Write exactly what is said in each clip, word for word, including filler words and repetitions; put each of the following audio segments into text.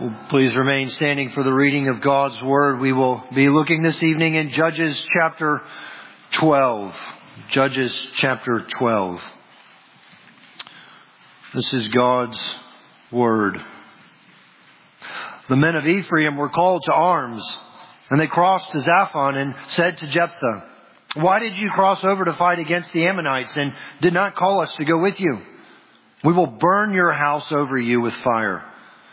Well, please remain standing for the reading of God's Word. We will be looking this evening in Judges chapter twelve. Judges chapter twelve. This is God's Word. The men of Ephraim were called to arms, and they crossed to Zaphon and said to Jephthah, "Why did you cross over to fight against the Ammonites and did not call us to go with you? We will burn your house over you with fire."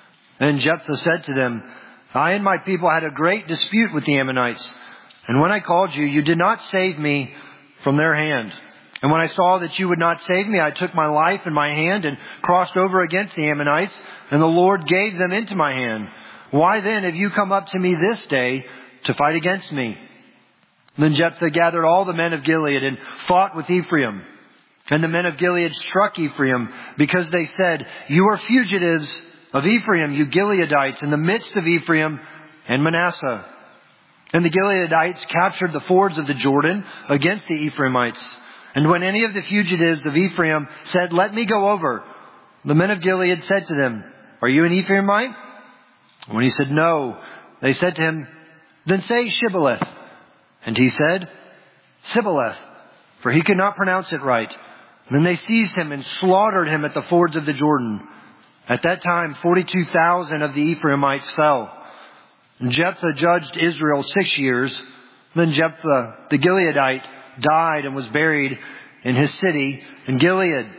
And Jephthah said to them, "I and my people had a great dispute with the Ammonites. And when I called you, you did not save me from their hand. And when I saw that you would not save me, I took my life in my hand and crossed over against the Ammonites, and the Lord gave them into my hand. Why then have you come up to me this day to fight against me?" Then Jephthah gathered all the men of Gilead and fought with Ephraim. And the men of Gilead struck Ephraim because they said, "You are fugitives of Ephraim, you Gileadites, in the midst of Ephraim and Manasseh." And the Gileadites captured the fords of the Jordan against the Ephraimites. And when any of the fugitives of Ephraim said, "Let me go over," the men of Gilead said to them, "Are you an Ephraimite?" When he said, "No," they said to him, "Then say Shibboleth." And he said, "Sibboleth," for he could not pronounce it right. And then they seized him and slaughtered him at the fords of the Jordan. At that time, forty-two thousand of the Ephraimites fell. And Jephthah judged Israel six years. Then Jephthah the Gileadite died and was buried in his city in Gilead.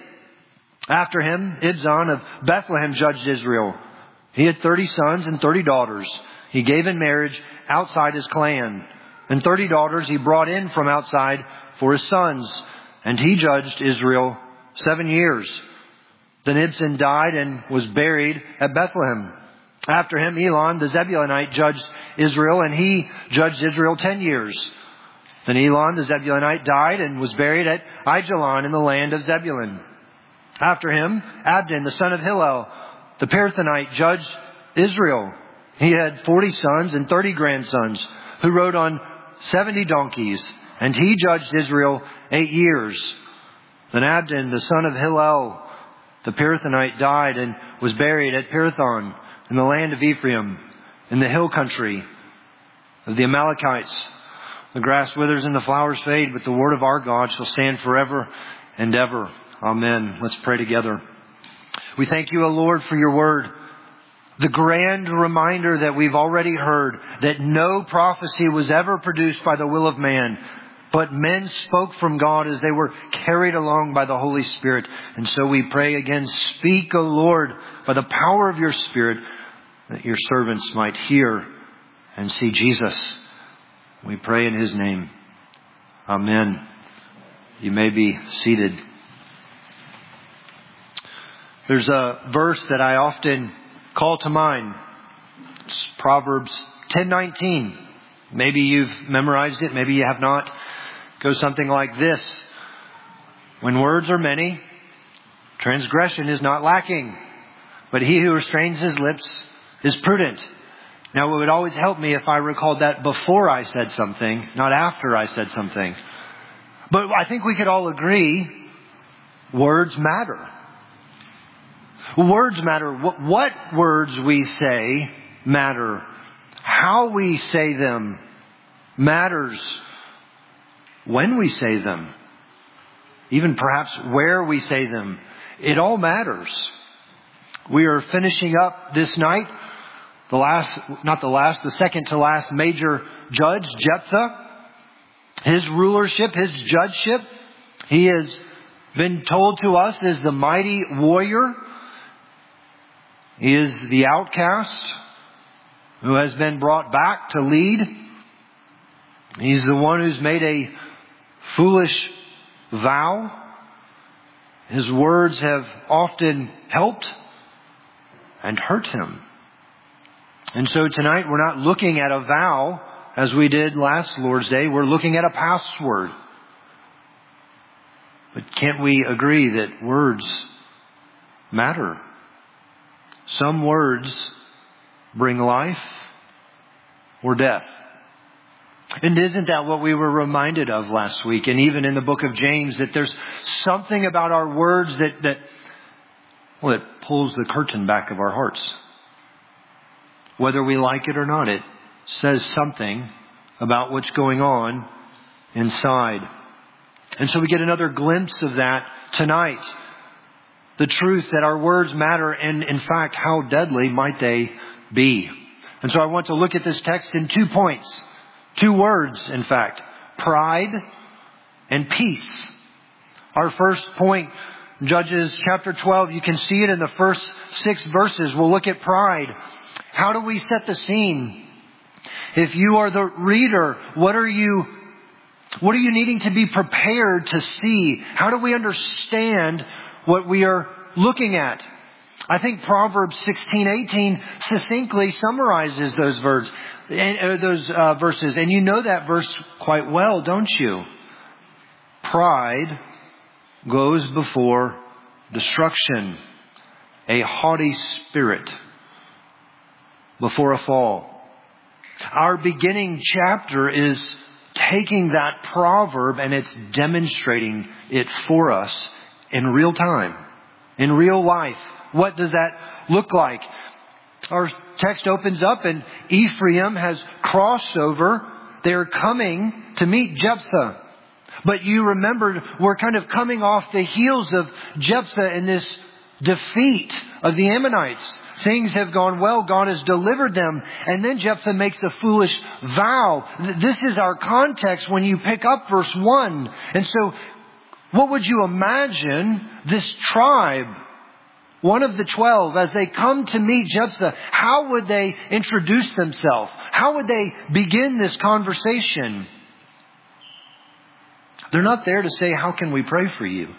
After him, Ibzan of Bethlehem judged Israel. He had thirty sons and thirty daughters. He gave in marriage outside his clan. And thirty daughters he brought in from outside for his sons. And he judged Israel seven years. Then Ibzan died and was buried at Bethlehem. After him, Elon the Zebulunite judged Israel, and he judged Israel ten years. Then Elon the Zebulunite died and was buried at Aijalon in the land of Zebulun. After him, Abdon the son of Hillel, the Pirathonite, judged Israel. He had forty sons and thirty grandsons who rode on seventy donkeys, and he judged Israel eight years. Then Abdon the son of Hillel, the Pirathonite, died and was buried at Pirathon in the land of Ephraim, in the hill country of the Amalekites. The grass withers and the flowers fade, but the word of our God shall stand forever and ever. Amen. Let's pray together. We thank you, O Lord, for your word. The grand reminder that we've already heard that no prophecy was ever produced by the will of man, but men spoke from God as they were carried along by the Holy Spirit. And so we pray again, speak, O Lord, by the power of your Spirit, that your servants might hear and see Jesus. We pray in his name. Amen. You may be seated. There's a verse that I often call to mind. It's Proverbs ten nineteen. Maybe you've memorized it, maybe you have not. It goes something like this: "When words are many, transgression is not lacking, but he who restrains his lips is prudent." Now, it would always help me if I recalled that before I said something, not after I said something. But I think we could all agree, words matter. Words matter. What words we say matter. How we say them matters. When we say them, even perhaps where we say them, it all matters. We are finishing up this night the last, not the last, the second to last major judge, Jephthah. His rulership, his judgeship, he has been told to us as the mighty warrior. He is the outcast who has been brought back to lead. He's the one who's made a foolish vow. His words have often helped and hurt him. And so tonight we're not looking at a vow as we did last Lord's Day. We're looking at a password. But can't we agree that words matter? Some words bring life or death. And isn't that what we were reminded of last week? And even in the book of James, that there's something about our words that, that well, it pulls the curtain back of our hearts. whether we like it or not. It says something about what's going on inside. And so we get another glimpse of that tonight. The truth that our words matter, and in fact, how deadly might they be. And so I want to look at this text in two points. Two words, in fact. Pride and peace. Our first point, Judges chapter twelve, you can see it in the first six verses. We'll look at pride. How do we set the scene? If you are the reader, what are you, what are you needing to be prepared to see? How do we understand what we are looking at? I think Proverbs sixteen eighteen succinctly summarizes those words, and those uh, verses. And you know that verse quite well, don't you? Pride goes before destruction, a haughty spirit before a fall. Our beginning chapter is taking that proverb and it's demonstrating it for us in real time, in real life. What does that look like? Our text opens up and Ephraim has crossed over. They're coming to meet Jephthah. But you remember, we're kind of coming off the heels of Jephthah in this defeat of the Ammonites. Things have gone well. God has delivered them. And then Jephthah makes a foolish vow. This is our context when you pick up verse one. And so what would you imagine this tribe, one of the twelve, as they come to meet Jephthah, how would they introduce themselves? How would they begin this conversation? They're not there to say, how can we pray for you?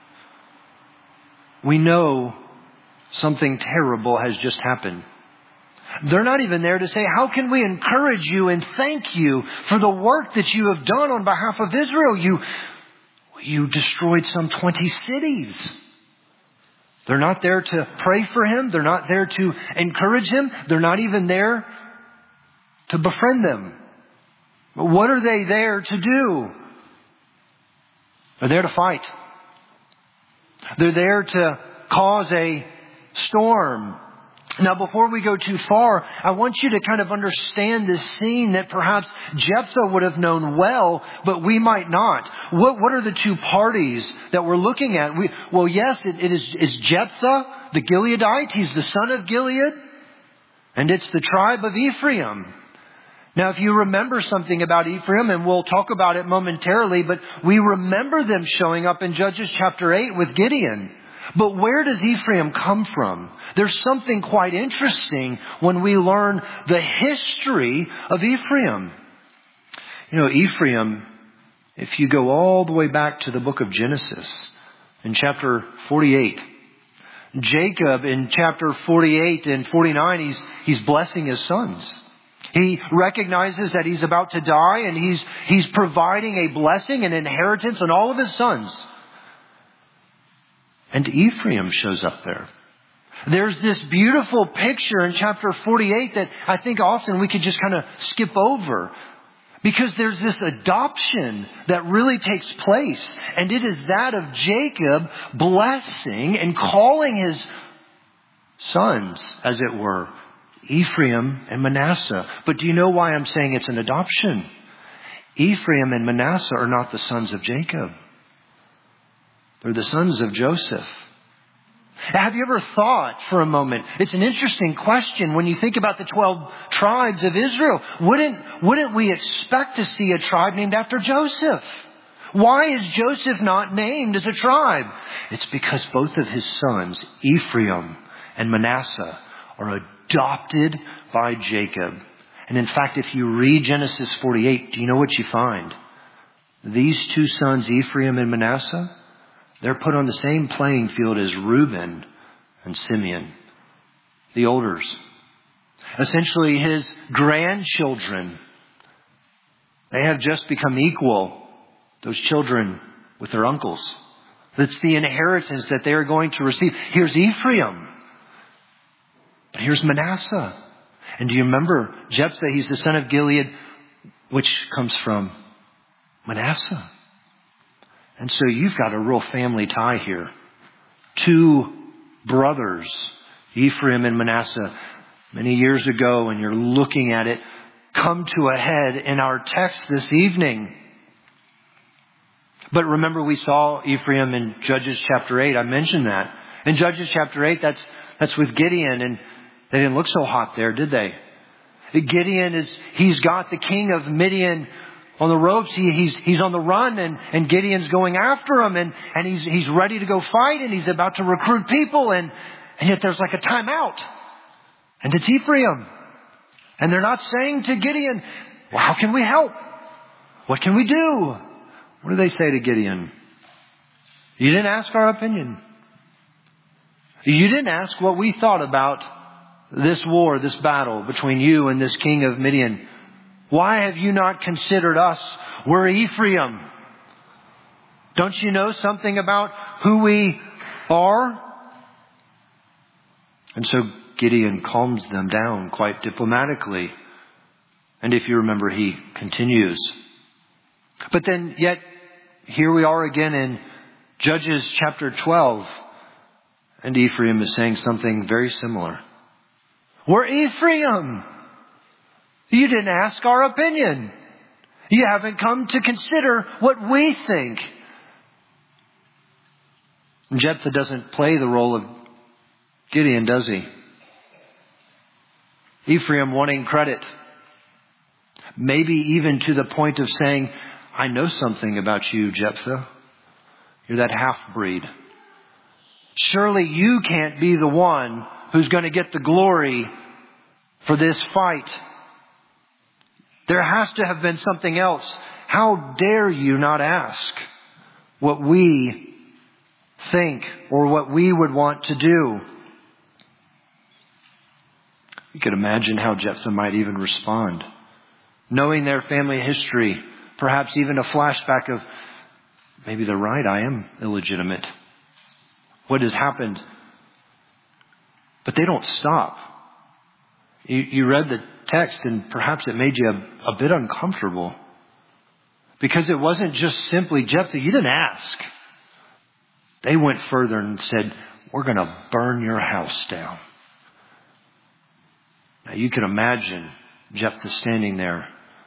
We know something terrible has just happened. They're not even there to say, how can we encourage you and thank you for the work that you have done on behalf of Israel? You, you destroyed some twenty cities. They're not there to pray for him. They're not there to encourage him. They're not even there to befriend them. What are they there to do? They're there to fight. They're there to cause a storm. Now, before we go too far, I want you to kind of understand this scene that perhaps Jephthah would have known well, but we might not. What, what are the two parties that we're looking at? We, well, yes, it, it is it's Jephthah, the Gileadite. He's the son of Gilead. And it's the tribe of Ephraim. Now, if you remember something about Ephraim, and we'll talk about it momentarily, but we remember them showing up in Judges chapter eight with Gideon. But where does Ephraim come from? There's something quite interesting when we learn the history of Ephraim. You know, Ephraim, if you go all the way back to the book of Genesis, in chapter forty-eight, Jacob in chapter forty-eight and forty-nine, he's, he's blessing his sons. He recognizes that he's about to die, and he's, he's providing a blessing, an inheritance on all of his sons. And Ephraim shows up there. There's this beautiful picture in chapter forty-eight that I think often we could just kind of skip over. Because there's this adoption that really takes place. And it is that of Jacob blessing and calling his sons, as it were, Ephraim and Manasseh. But do you know why I'm saying it's an adoption? Ephraim and Manasseh are not the sons of Jacob. They're the sons of Joseph. Have you ever thought for a moment, it's an interesting question when you think about the twelve tribes of Israel. Wouldn't, wouldn't we expect to see a tribe named after Joseph? Why is Joseph not named as a tribe? It's because both of his sons, Ephraim and Manasseh, are adopted by Jacob. And in fact, if you read Genesis forty-eight, do you know what you find? These two sons, Ephraim and Manasseh, they're put on the same playing field as Reuben and Simeon, the olders. Essentially, his grandchildren, they have just become equal, those children, with their uncles. That's the inheritance that they are going to receive. Here's Ephraim. But here's Manasseh. And do you remember Jephthah? He's the son of Gilead, which comes from Manasseh. And so you've got a real family tie here. Two brothers, Ephraim and Manasseh. many years ago, and you're looking at it come to a head in our text this evening. But remember, we saw Ephraim in Judges chapter eight. I mentioned that. In Judges chapter eight, that's that's with Gideon, and they didn't look so hot there, did they? Gideon is, he's got the king of Midian on the ropes. He, he's, he's on the run, and, and Gideon's going after him, and, and he's, he's ready to go fight, and he's about to recruit people, and, and yet there's like a timeout. And it's Ephraim. And they're not saying to Gideon, well, how can we help? What can we do? What do they say to Gideon? You didn't ask our opinion. You didn't ask what we thought about this war, this battle between you and this king of Midian. Why have you not considered us? We're Ephraim. Don't you know something about who we are? And so Gideon calms them down quite diplomatically. And if you remember, he continues. But then yet, here we are again in Judges chapter twelve. And Ephraim is saying something very similar. We're Ephraim. You didn't ask our opinion. You haven't come to consider what we think. And Jephthah doesn't play the role of Gideon, does he? Ephraim wanting credit. Maybe even to the point of saying, I know something about you, Jephthah. You're that half-breed. Surely you can't be the one who's going to get the glory for this fight. There has to have been something else. How dare you not ask what we think or what we would want to do? You could imagine how Jephthah might even respond. Knowing their family history, perhaps even a flashback of, maybe they're right, I am illegitimate. What has happened? But they don't stop. You, you read the text and perhaps it made you a, a bit uncomfortable. Because it wasn't just simply, Jephthah, you didn't ask. They went further and said, we're going to burn your house down. Now you can imagine Jephthah standing there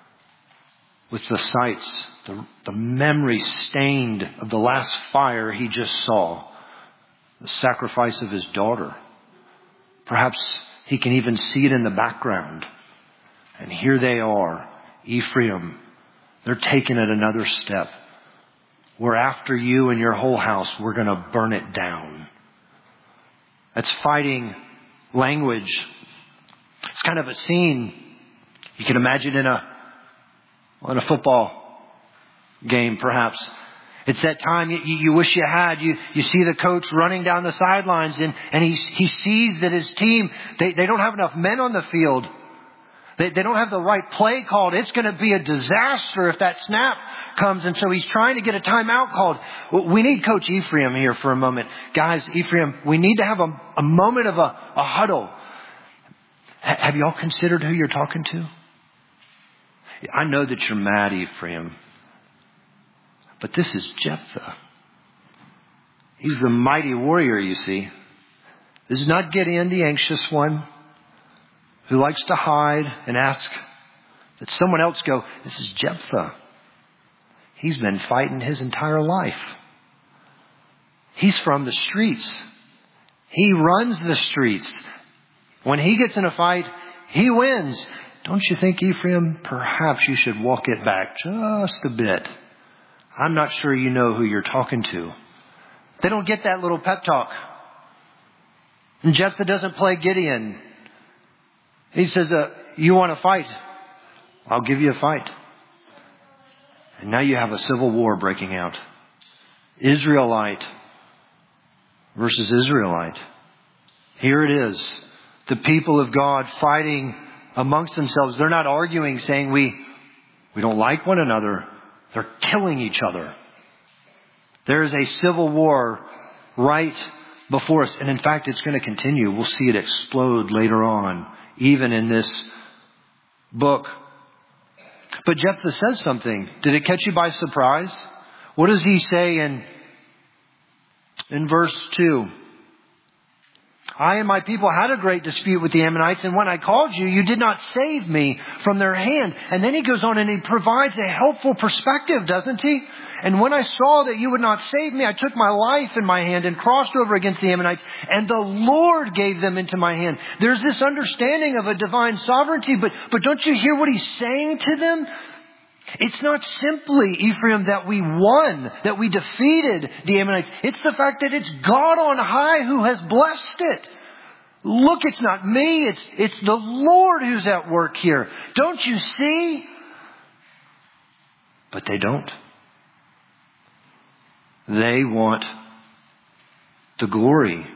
with the sights, the, the memory stained of the last fire he just saw. The sacrifice of his daughter. Perhaps he can even see it in the background. And here they are, Ephraim. They're taking it another step. We're after you and your whole house. We're going to burn it down. That's fighting language. It's kind of a scene you can imagine in a, in a football game, perhaps. It's that time you, you wish you had. You, you see the coach running down the sidelines and, and he, he sees that his team, they, they don't have enough men on the field. They, they don't have the right play called. It's going to be a disaster if that snap comes. And so he's trying to get a timeout called. We need Coach Ephraim here for a moment. Guys, Ephraim, we need to have a, a moment of a, a huddle. H- have you all considered who you're talking to? I know that you're mad, Ephraim. But this is Jephthah. He's the mighty warrior, you see. This is not Gideon, the anxious one, who likes to hide and ask that someone else go. This is Jephthah. He's been fighting his entire life. He's from the streets. He runs the streets. When he gets in a fight, he wins. Don't you think, Ephraim, perhaps you should walk it back just a bit? I'm not sure you know who you're talking to. They don't get that little pep talk. And Jephthah doesn't play Gideon. He says, uh, you want to fight? I'll give you a fight. And now you have a civil war breaking out. Israelite versus Israelite. Here it is. The people of God fighting amongst themselves. They're not arguing, saying we, we don't like one another. They're killing each other. There is a civil war right before us. And in fact, it's going to continue. We'll see it explode later on, even in this book. But Jephthah says something. Did it catch you by surprise? What does he say in, in verse two? I and my people had a great dispute with the Ammonites, and when I called you, you did not save me from their hand. And then he goes on and he provides a helpful perspective, doesn't he? And when I saw that you would not save me, I took my life in my hand and crossed over against the Ammonites, and the Lord gave them into my hand. There's this understanding of a divine sovereignty, but, but don't you hear what he's saying to them? It's not simply, Ephraim, that we won, that we defeated the Ammonites. It's the fact that it's God on high who has blessed it. Look, it's not me, it's, it's the Lord who's at work here. Don't you see? But they don't. They want the glory.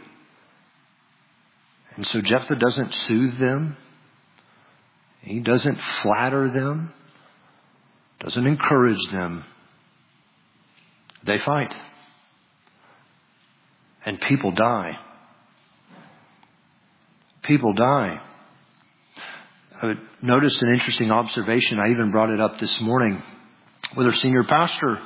And so Jephthah doesn't soothe them. He doesn't flatter them. Doesn't encourage them. They fight. And people die. People die. I noticed an interesting observation. I even brought it up this morning with our senior pastor.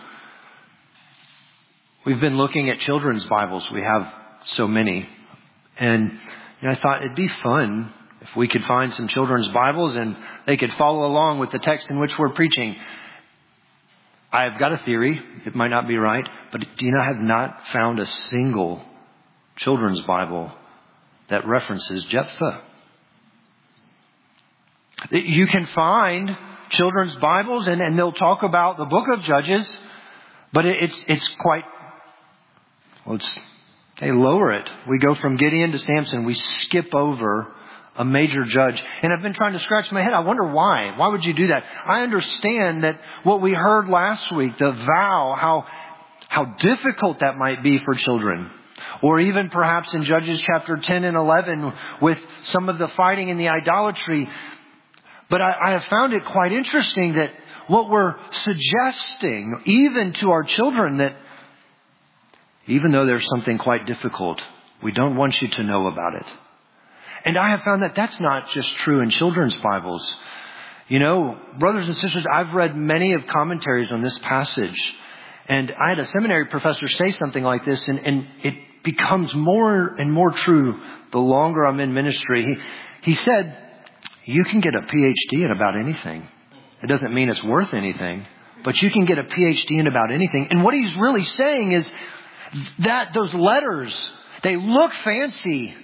We've been looking at children's Bibles. We have so many. And you know, I thought it'd be fun if we could find some children's Bibles and they could follow along with the text in which we're preaching. I've got a theory. It might not be right. But do you know, I have not found a single children's Bible that references Jephthah. You can find children's Bibles and, and they'll talk about the book of Judges. But it, it's it's quite... Well, it's, they lower it. We go from Gideon to Samson. We skip over a major judge. And I've been trying to scratch my head. I wonder why. Why would you do that? I understand that what we heard last week, the vow, how, how difficult that might be for children. Or even perhaps in Judges chapter ten and eleven with some of the fighting and the idolatry. But I, I have found it quite interesting that what we're suggesting, even to our children, that even though there's something quite difficult, we don't want you to know about it. And I have found that that's not just true in children's Bibles. You know, brothers and sisters, I've read many of commentaries on this passage. And I had a seminary professor say something like this, and, and it becomes more and more true the longer I'm in ministry. He, he said, you can get a P H D in about anything. It doesn't mean it's worth anything, but you can get a P H D in about anything. And what he's really saying is that those letters, they look fancy,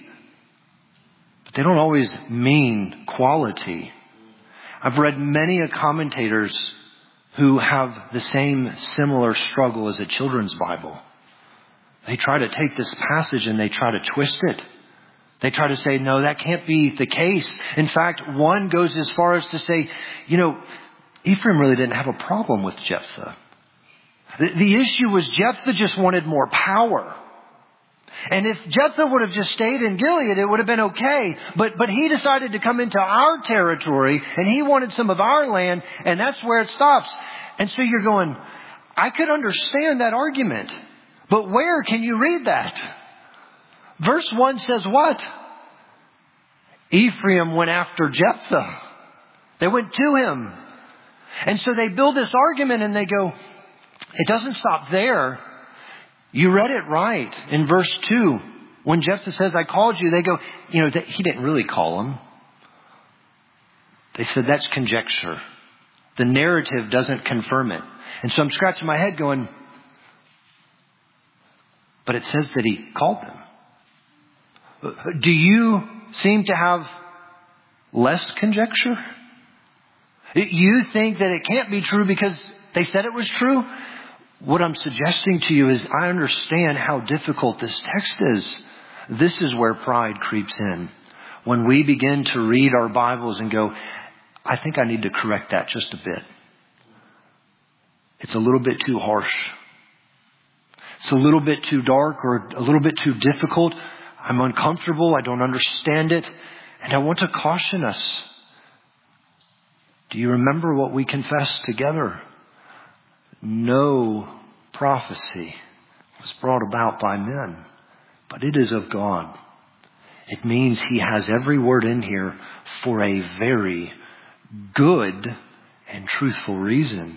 but they don't always mean quality. I've read many commentators who have the same similar struggle as a children's Bible. They try to take this passage and they try to twist it. They try to say, no, that can't be the case. In fact, one goes as far as to say, you know, Ephraim really didn't have a problem with Jephthah. The, the issue was Jephthah just wanted more power. And if Jephthah would have just stayed in Gilead, it would have been okay. But but he decided to come into our territory and he wanted some of our land, and that's where it stops. And so you're going, I could understand that argument. But where can you read that? Verse one says what? Ephraim went after Jephthah. They went to him. And so they build this argument and they go, it doesn't stop there. You read it right in verse two. When Jephthah says, I called you, they go, you know, he didn't really call him. They said, that's conjecture. The narrative doesn't confirm it. And so I'm scratching my head going, but it says that he called them. Do you seem to have less conjecture? You think that it can't be true because they said it was true? What I'm suggesting to you is I understand how difficult this text is. This is where pride creeps in. When we begin to read our Bibles and go, I think I need to correct that just a bit. It's a little bit too harsh. It's a little bit too dark or a little bit too difficult. I'm uncomfortable. I don't understand it. And I want to caution us. Do you remember what we confessed together? No prophecy was brought about by men, but it is of God. It means He has every word in here for a very good and truthful reason.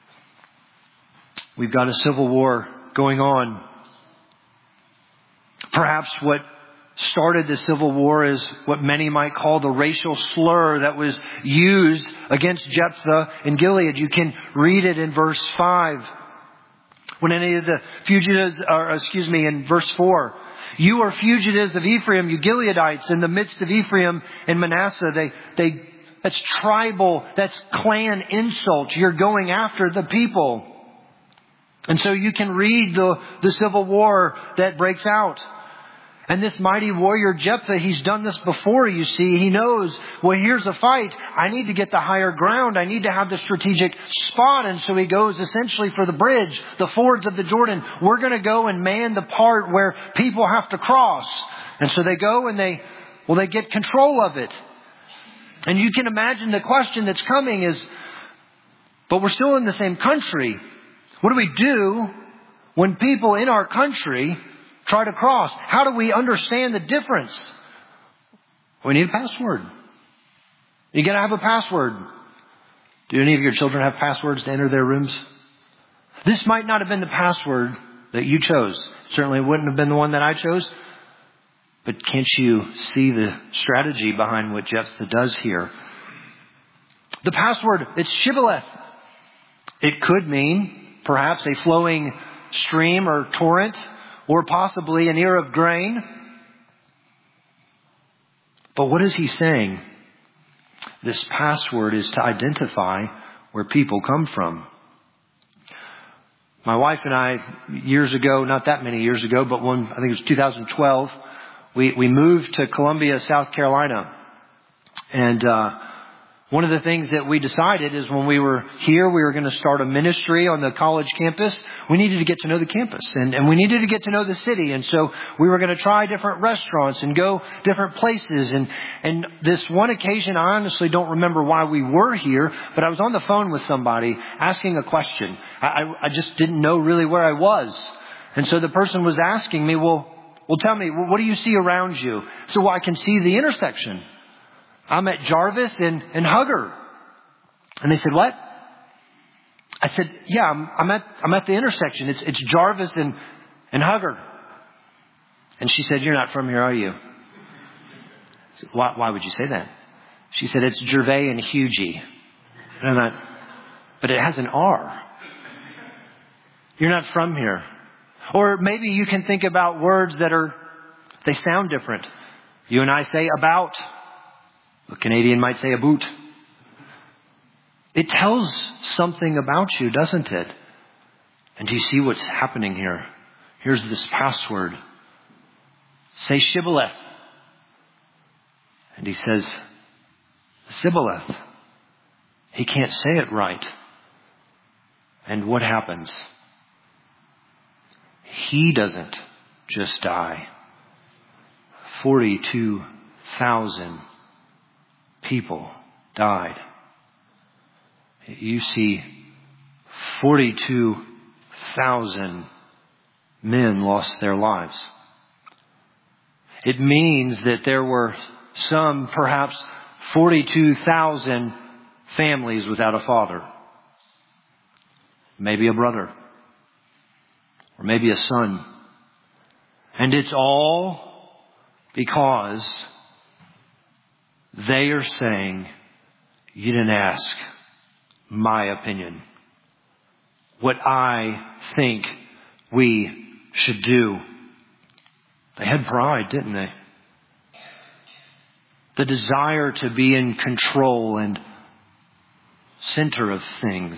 We've got a civil war going on. Perhaps what started the civil war is what many might call the racial slur that was used against Jephthah in Gilead. You can read it in verse five. When any of the fugitives, or excuse me, in verse four, you are fugitives of Ephraim, you Gileadites, in the midst of Ephraim and Manasseh. They, they, that's tribal, that's clan insult. You're going after the people. And so you can read the, the civil war that breaks out. And this mighty warrior Jephthah, he's done this before, you see. He knows, well, here's a fight. I need to get the higher ground. I need to have the strategic spot. And so he goes essentially for the bridge, the fords of the Jordan. We're going to go and man the part where people have to cross. And so they go and they, well, they get control of it. And you can imagine the question that's coming is, but we're still in the same country. What do we do when people in our country try to cross? How do we understand the difference? We need a password. You got to have a password. Do any of your children have passwords to enter their rooms? This might not have been the password that you chose. Certainly wouldn't have been the one that I chose. But can't you see the strategy behind what Jephthah does here? The password, it's Shibboleth. It could mean perhaps a flowing stream or torrent, or possibly an ear of grain. But what is he saying? This password is to identify where people come from. My wife and I, years ago, not that many years ago, but one, I think it was two thousand twelve, we, we moved to Columbia, South Carolina. And, uh, one of the things that we decided is when we were here, we were going to start a ministry on the college campus. We needed to get to know the campus and, and we needed to get to know the city. And so we were going to try different restaurants and go different places. And, and this one occasion, I honestly don't remember why we were here, but I was on the phone with somebody asking a question. I, I, I just didn't know really where I was. And so the person was asking me, well, well, tell me, well, what do you see around you? So well, I can see the intersection. I'm at Jarvis and, and Hugger. And they said, what? I said, yeah, I'm, I'm at, I'm at the intersection. It's, it's Jarvis and, and Hugger. And she said, you're not from here, are you? I said, why, why would you say that? She said, it's Gervais and Hugie. And I'm not, but it has an R. You're not from here. Or maybe you can think about words that are, they sound different. You and I say about. A Canadian might say a boot. It tells something about you, doesn't it? And do you see what's happening here? Here's this password. Say Shibboleth. And he says, Sibboleth. He can't say it right. And what happens? He doesn't just die. forty-two thousand people died. You see, forty-two thousand men lost their lives. It means that there were some, perhaps forty-two thousand families without a father. Maybe a brother. Or maybe a son. And it's all because they are saying, you didn't ask my opinion. What I think we should do. They had pride, didn't they? The desire to be in control and center of things.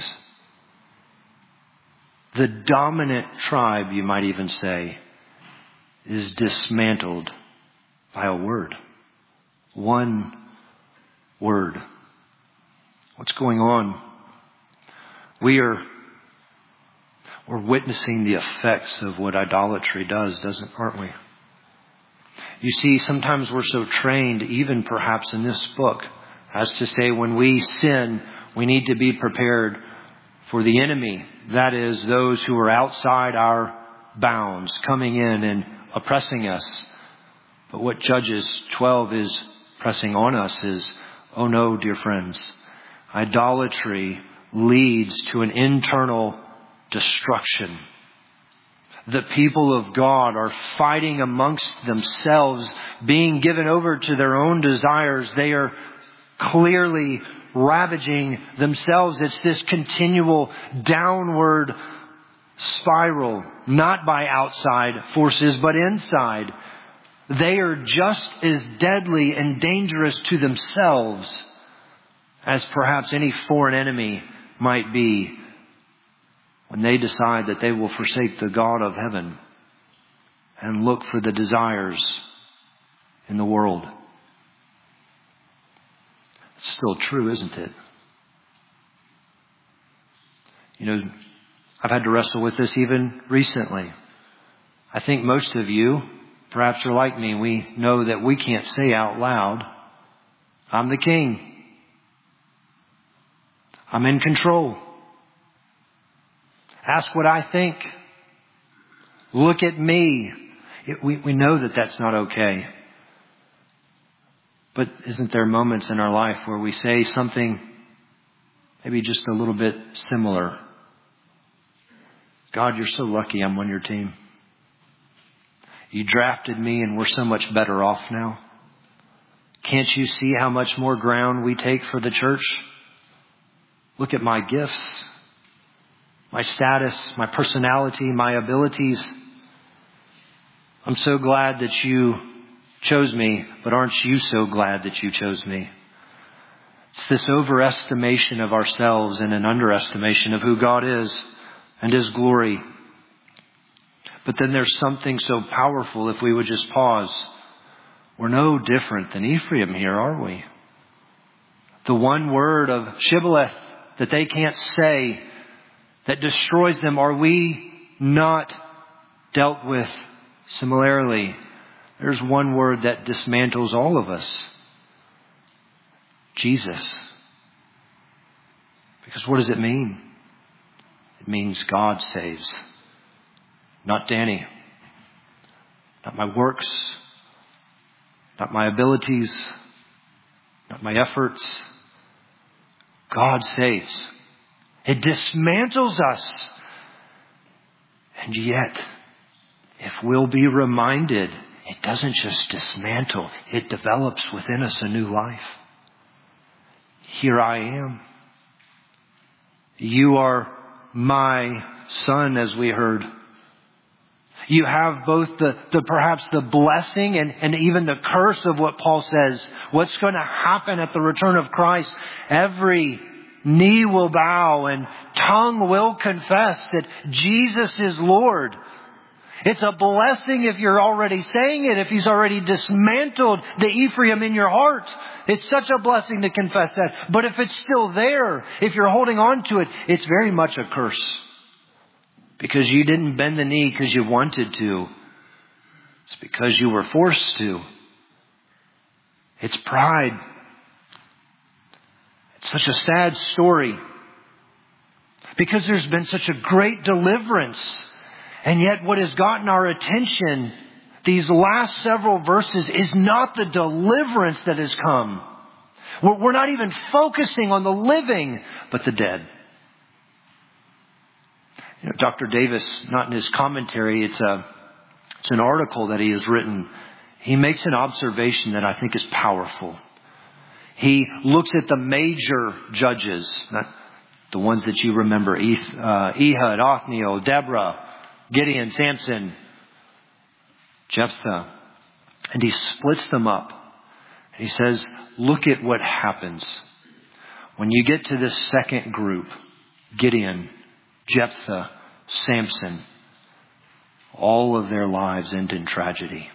The dominant tribe, you might even say, is dismantled by a word. One word. What's going on? We are we're witnessing the effects of what idolatry does, doesn't aren't we? You see, sometimes we're so trained, even perhaps in this book, as to say when we sin, we need to be prepared for the enemy. That is, those who are outside our bounds, coming in and oppressing us. But what Judges twelve is pressing on us is, oh no, dear friends, idolatry leads to an internal destruction. the people of God are fighting amongst themselves, being given over to their own desires. They are clearly ravaging themselves. It's this continual downward spiral, not by outside forces, but inside. They are just as deadly and dangerous to themselves as perhaps any foreign enemy might be when they decide that they will forsake the God of heaven and look for the desires in the world. It's still true, isn't it? You know, I've had to wrestle with this even recently. I think most of you, perhaps are like me, we know that we can't say out loud, I'm the king. I'm in control. Ask what I think. Look at me. It, we, we know that that's not okay. But isn't there moments in our life where we say something maybe just a little bit similar? God, you're so lucky I'm on your team. You drafted me and we're so much better off now. Can't you see how much more ground we take for the church? Look at my gifts, my status, my personality, my abilities. I'm so glad that you chose me, but aren't you so glad that you chose me? It's this overestimation of ourselves and an underestimation of who God is and His glory. But then there's something so powerful if we would just pause. We're no different than Ephraim here, are we? The one word of Shibboleth that they can't say that destroys them, are we not dealt with similarly? There's one word that dismantles all of us. Jesus. Because what does it mean? It means God saves. Not Danny. Not my works. Not my abilities. Not my efforts. God saves. It dismantles us. And yet, if we'll be reminded, it doesn't just dismantle. It develops within us a new life. Here I am. You are my son, as we heard. You have both the, the perhaps the blessing and, and even the curse of what Paul says. What's going to happen at the return of Christ? Every knee will bow and tongue will confess that Jesus is Lord. It's a blessing if you're already saying it, if He's already dismantled the Ephraim in your heart. It's such a blessing to confess that. But if it's still there, if you're holding on to it, it's very much a curse. Because you didn't bend the knee because you wanted to. It's because you were forced to. It's pride. It's such a sad story. Because there's been such a great deliverance. And yet what has gotten our attention these last several verses is not the deliverance that has come. We're not even focusing on the living, but the dead. You know, Doctor Davis, not in his commentary, it's a, it's an article that he has written. He makes an observation that I think is powerful. He looks at the major judges, not the ones that you remember, uh, Ehud, Othniel, Deborah, Gideon, Samson, Jephthah, and he splits them up. He says, look at what happens when you get to this second group, Gideon, Jephthah, Samson. All of their lives end in tragedy.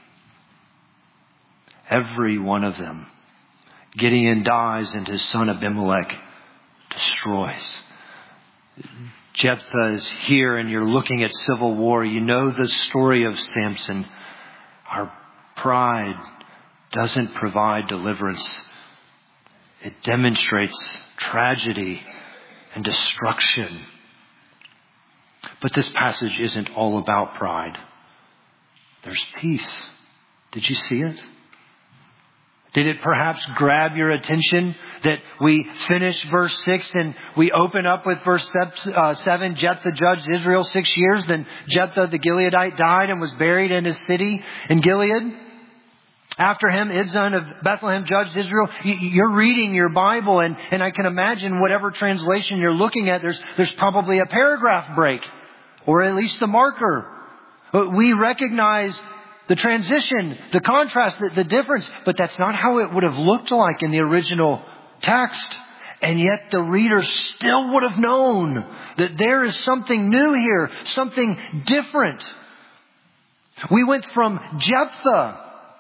Every one of them. Gideon dies and his son Abimelech destroys. Jephthah is here and you're looking at civil war. You know the story of Samson. Our pride doesn't provide deliverance. It demonstrates tragedy and destruction. But this passage isn't all about pride. There's peace. Did you see it? Did it perhaps grab your attention that we finish verse six and we open up with verse seven? Jephthah judged Israel six years. Then Jephthah the Gileadite died and was buried in his city in Gilead. After him, Ibzan of Bethlehem judged Israel. You're reading your Bible, and, and I can imagine whatever translation you're looking at, there's, there's probably a paragraph break, or at least the marker. We recognize the transition, the contrast, the, the difference, but that's not how it would have looked like in the original text. And yet the reader still would have known that there is something new here, something different. We went from Jephthah,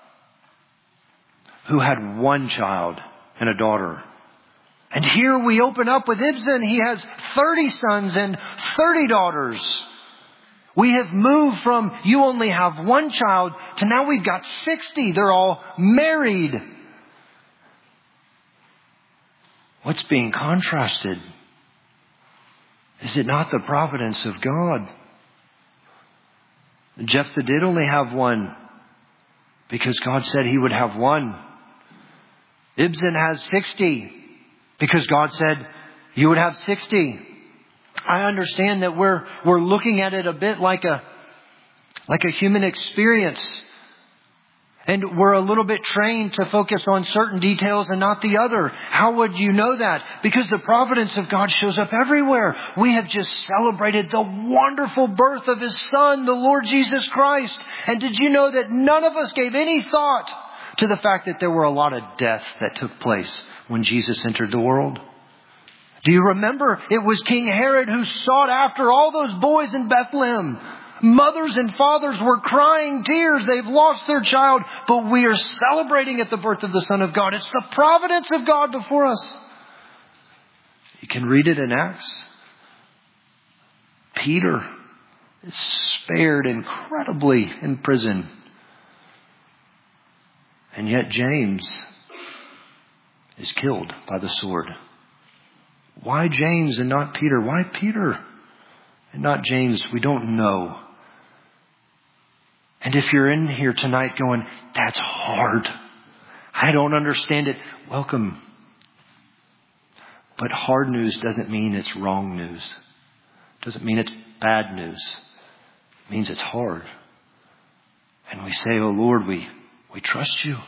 who had one child and a daughter. And here we open up with Ibzan. He has thirty sons and thirty daughters. We have moved from you only have one child to now we've got sixty. They're all married. What's being contrasted? Is it not the providence of God? Jephthah did only have one because God said he would have one. Ibzan has sixty because God said you would have sixty. I understand that we're we're looking at it a bit like a like a human experience. And we're a little bit trained to focus on certain details and not the other. How would you know that? Because the providence of God shows up everywhere. We have just celebrated the wonderful birth of His Son, the Lord Jesus Christ. And did you know that none of us gave any thought to the fact that there were a lot of deaths that took place when Jesus entered the world? Do you remember? It was King Herod who sought after all those boys in Bethlehem. Mothers and fathers were crying tears. They've lost their child, but we are celebrating at the birth of the Son of God. It's the providence of God before us. You can read it in Acts. Peter is spared incredibly in prison. And yet James is killed by the sword. Why James and not Peter? Why Peter and not James? We don't know. And if you're in here tonight going, that's hard, I don't understand it, welcome. But hard news doesn't mean it's wrong news. Doesn't mean it's bad news. It means it's hard. And we say, oh Lord, we, we trust you.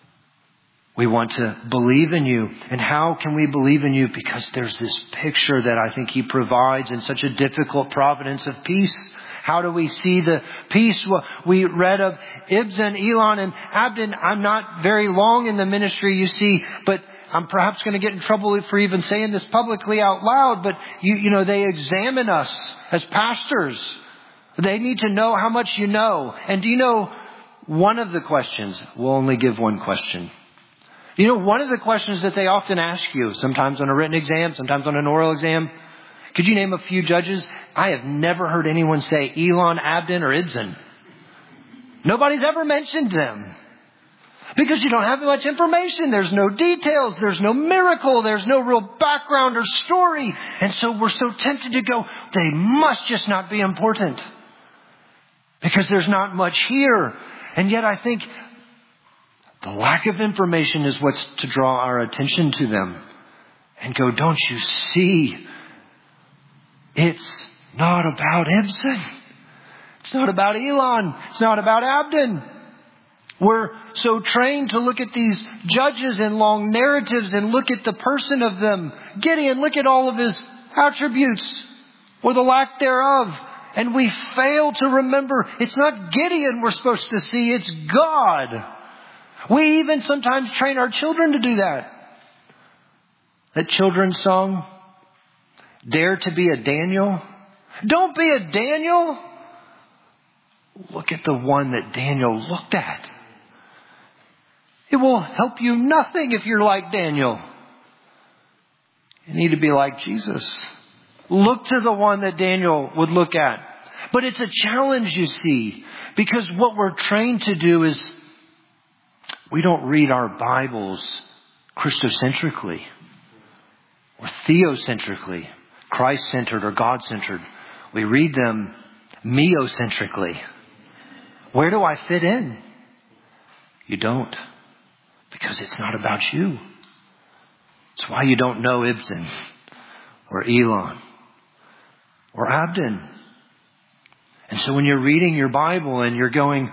We want to believe in you. And how can we believe in you? Because there's this picture that I think He provides in such a difficult providence of peace. How do we see the peace? Well, we read of Ibzan, Elon, and Abdon. I'm not very long in the ministry, you see, but I'm perhaps going to get in trouble for even saying this publicly out loud. But you, you know, they examine us as pastors. They need to know how much you know. And do you know one of the questions? We'll only give one question. You know, one of the questions that they often ask you, sometimes on a written exam, sometimes on an oral exam, could you name a few judges? I have never heard anyone say Elon, Abdon, or Ibzan. Nobody's ever mentioned them. Because you don't have much information. There's no details. There's no miracle. There's no real background or story. And so we're so tempted to go, they must just not be important. Because there's not much here. And yet I think the lack of information is what's to draw our attention to them. And go, don't you see? It's not about Ibzan. It's not about Elon. It's not about Abdon. We're so trained to look at these judges in long narratives and look at the person of them. Gideon, look at all of his attributes or the lack thereof. And we fail to remember it's not Gideon we're supposed to see. It's God. We even sometimes train our children to do that. That children's song, Dare to be a Daniel. Don't be a Daniel. Look at the one that Daniel looked at. It will help you nothing if you're like Daniel. You need to be like Jesus. Look to the one that Daniel would look at. But it's a challenge, you see, because what we're trained to do is we don't read our Bibles Christocentrically or theocentrically, Christ-centered or God-centered. We read them meocentrically. Where do I fit in? You don't. Because it's not about you. It's why you don't know Ibzan or Elon or Abdon. And so when you're reading your Bible and you're going,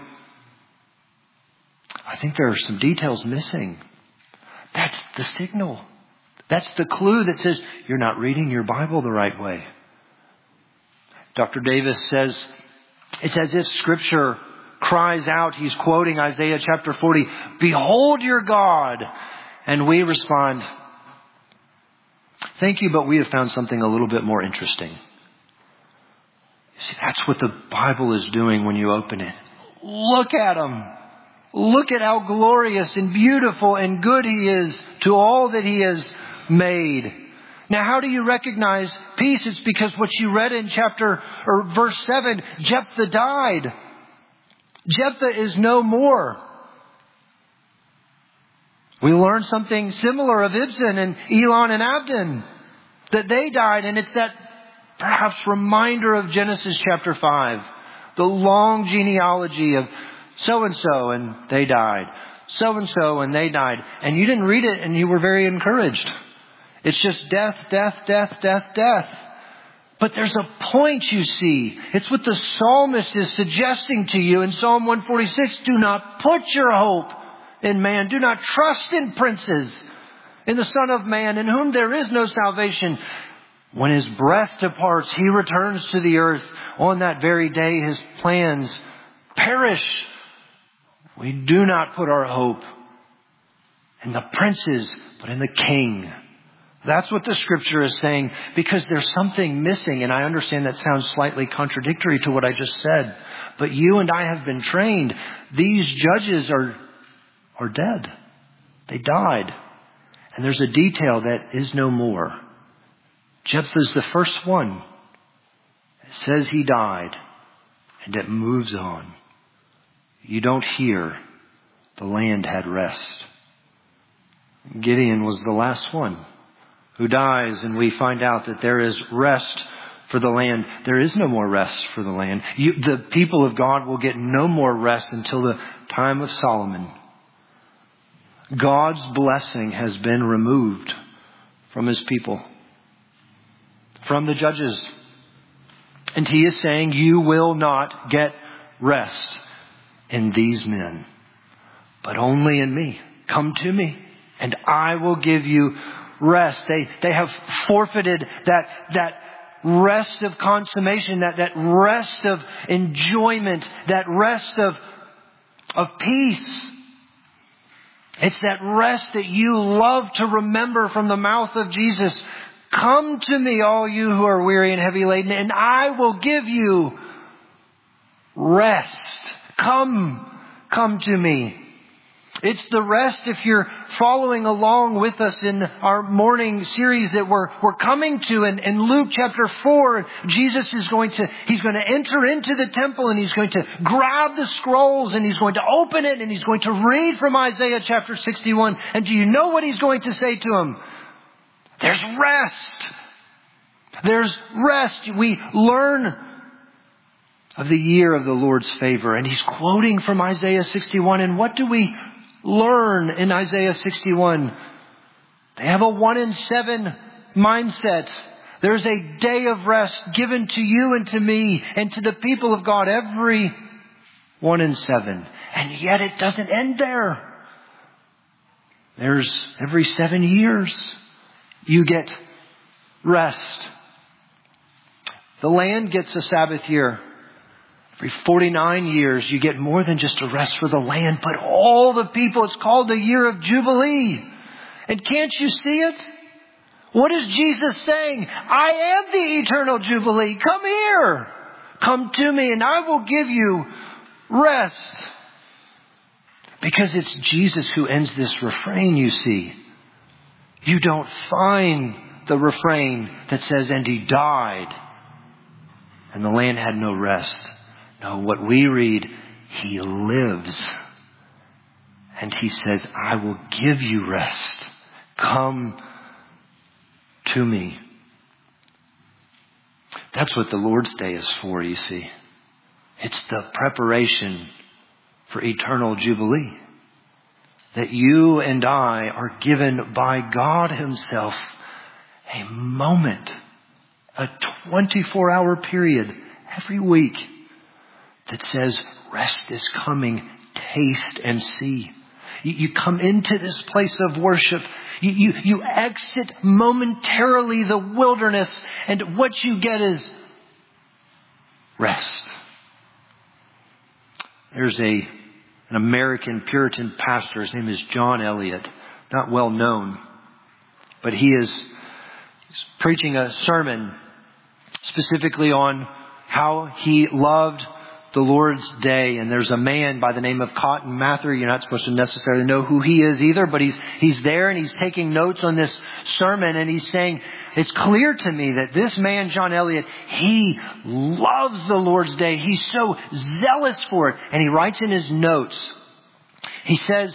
I think there are some details missing. That's the signal. That's the clue that says you're not reading your Bible the right way. Doctor Davis says, it's as if Scripture cries out, he's quoting Isaiah chapter forty, behold your God. And we respond, thank you, but we have found something a little bit more interesting. You see, that's what the Bible is doing when you open it. Look at him. Look at how glorious and beautiful and good he is to all that he has made. Now, how do you recognize peace? It's because what you read in chapter or verse seven, Jephthah died. Jephthah is no more. We learn something similar of Ibzan and Elon and Abdon, that they died. And it's that perhaps reminder of Genesis chapter five, the long genealogy of so-and-so and they died, so-and-so and they died. And you didn't read it and you were very encouraged. It's just death, death, death, death, death. But there's a point, you see. It's what the psalmist is suggesting to you in Psalm one forty-six. Do not put your hope in man. Do not trust in princes, in the Son of Man, in whom there is no salvation. When his breath departs, he returns to the earth. On that very day, his plans perish. We do not put our hope in the princes, but in the King. That's what the Scripture is saying, because there's something missing. And I understand that sounds slightly contradictory to what I just said. But you and I have been trained. These judges are, are dead. They died. And there's a detail that is no more. Jephthah's the first one. It says he died. And it moves on. You don't hear the land had rest. Gideon was the last one who dies, and we find out that there is rest for the land. There is no more rest for the land. You, the people of God will get no more rest until the time of Solomon. God's blessing has been removed from his people, from the judges. And he is saying, you will not get rest in these men, but only in me. Come to me and I will give you rest. They, they have forfeited that, that rest of consummation, that, that rest of enjoyment, that rest of, of peace. It's that rest that you love to remember from the mouth of Jesus. Come to me, all you who are weary and heavy laden, and I will give you rest. Come, come to me. It's the rest, if you're following along with us in our morning series that we're, we're coming to. And in Luke chapter four, Jesus is going to, he's going to enter into the temple and he's going to grab the scrolls and he's going to open it and he's going to read from Isaiah chapter sixty-one. And do you know what he's going to say to him? There's rest. There's rest. We learn of the year of the Lord's favor. And he's quoting from Isaiah sixty-one. And what do we learn in Isaiah sixty-one? They have a one in seven mindset. There's a day of rest given to you and to me and to the people of God every one in seven. And yet it doesn't end there. There's every seven years you get rest. The land gets a Sabbath year. Every forty-nine years, you get more than just a rest for the land, but all the people. It's called the year of Jubilee. And can't you see it? What is Jesus saying? I am the eternal Jubilee. Come here. Come to me and I will give you rest. Because it's Jesus who ends this refrain, you see. You don't find the refrain that says, and he died, and the land had no rest. No, what we read, he lives. And he says, I will give you rest. Come to me. That's what the Lord's Day is for, you see. It's the preparation for eternal Jubilee. that you and I are given by God Himself a moment, a twenty-four hour period every week that says, rest is coming, taste and see. You, you come into this place of worship. You, you, you exit momentarily the wilderness, and what you get is rest. There's a an American Puritan pastor. His name is John Eliot. Not well known, but he is he's preaching a sermon specifically on how he loved the Lord's Day. And there's a man by the name of Cotton Mather. You're not supposed to necessarily know who he is either, but he's he's there and he's taking notes on this sermon, and he's saying, it's clear to me that this man, John Eliot, he loves the Lord's Day. He's so zealous for it. And he writes in his notes, he says,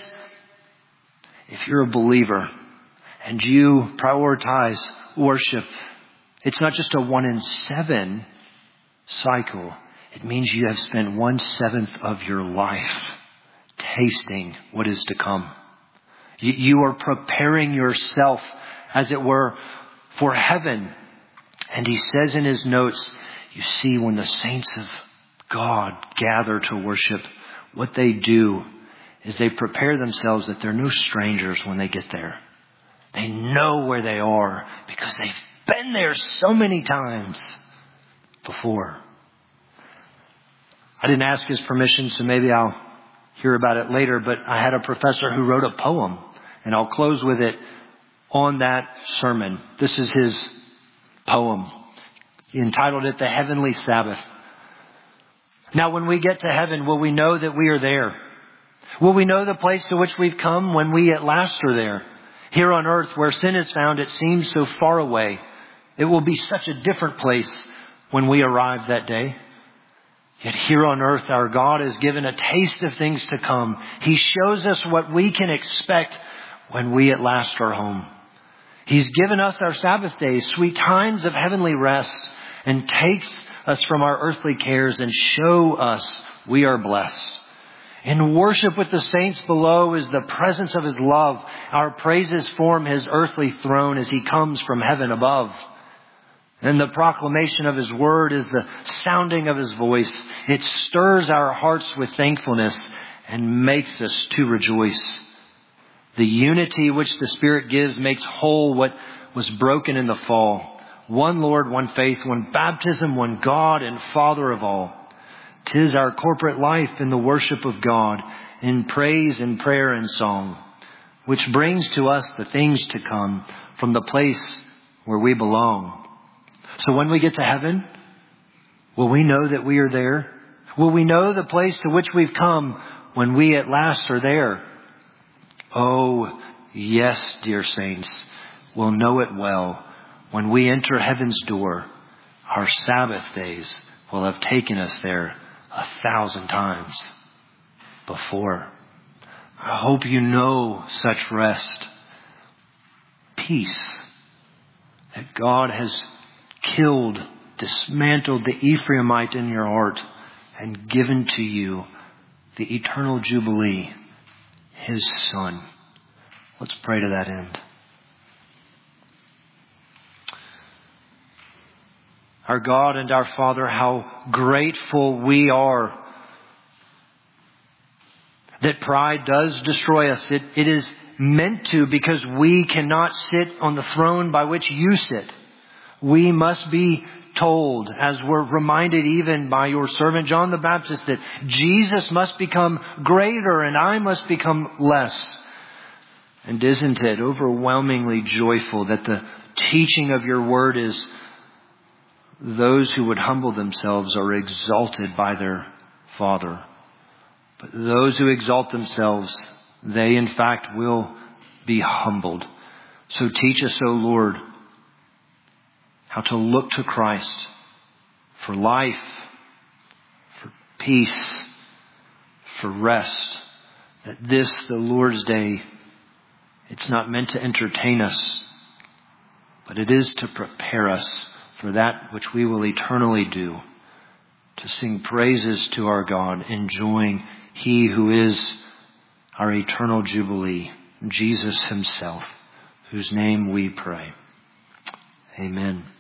if you're a believer and you prioritize worship, it's not just a one in seven cycle. It means you have spent one seventh of your life tasting what is to come. You, you are preparing yourself, as it were, for heaven. And he says in his notes, you see, when the saints of God gather to worship, what they do is they prepare themselves that they're no strangers when they get there. They know where they are because they've been there so many times before. I didn't ask his permission, so maybe I'll hear about it later, but I had a professor who wrote a poem, and I'll close with it on that sermon. This is his poem. He entitled it The Heavenly Sabbath. Now, when we get to heaven, will we know that we are there? Will we know the place to which we've come when we at last are there? Here on earth, where sin is found, it seems so far away. It will be such a different place when we arrive that day. Yet here on earth, our God has given a taste of things to come. He shows us what we can expect when we at last are home. He's given us our Sabbath days, sweet times of heavenly rest, and takes us from our earthly cares and show us we are blessed. In worship with the saints below is the presence of His love. Our praises form His earthly throne as He comes from heaven above. And the proclamation of His word is the sounding of His voice. It stirs our hearts with thankfulness and makes us to rejoice. The unity which the Spirit gives makes whole what was broken in the fall. One Lord, one faith, one baptism, one God and Father of all. 'Tis our corporate life in the worship of God, in praise and prayer and song, which brings to us the things to come from the place where we belong. So when we get to heaven, will we know that we are there? Will we know the place to which we've come when we at last are there? Oh, yes, dear saints, we'll know it well. When we enter heaven's door, our Sabbath days will have taken us there a thousand times before. I hope you know such rest, peace, that God has killed, dismantled the Ephraimite in your heart and given to you the eternal Jubilee, His Son. Let's pray to that end. Our God and our Father, how grateful we are that pride does destroy us. It, it is meant to, because we cannot sit on the throne by which you sit. We must be told, as we're reminded even by your servant John the Baptist, that Jesus must become greater and I must become less. And isn't it overwhelmingly joyful that the teaching of your word is those who would humble themselves are exalted by their Father. But those who exalt themselves, they in fact will be humbled. So teach us, O Lord, how to look to Christ for life, for peace, for rest. That this, the Lord's Day, it's not meant to entertain us, but it is to prepare us for that which we will eternally do, to sing praises to our God, enjoying He who is our eternal Jubilee, Jesus himself, whose name we pray. Amen.